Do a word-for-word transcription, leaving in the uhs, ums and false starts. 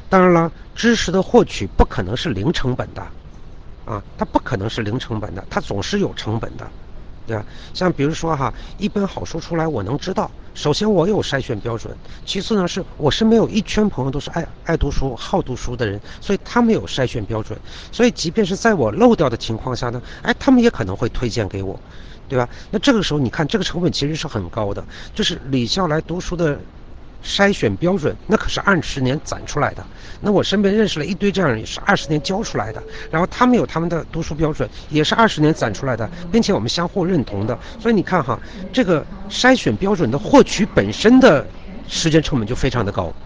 当然了，知识的获取不可能是零成本的，啊，它不可能是零成本的，它总是有成本的，对吧？像比如说哈，一本好书出来，我能知道，首先我有筛选标准，其次呢是我身边有一圈朋友都是爱爱读书、好读书的人，所以他们有筛选标准，所以即便是在我漏掉的情况下呢，哎，他们也可能会推荐给我，对吧？那这个时候你看，这个成本其实是很高的，就是李笑来读书的筛选标准，那可是二十年攒出来的。那我身边认识了一堆这样人，也是二十年教出来的。然后他们有他们的读书标准，也是二十年攒出来的，并且我们相互认同的。所以你看哈，这个筛选标准的获取本身的时间成本就非常的高。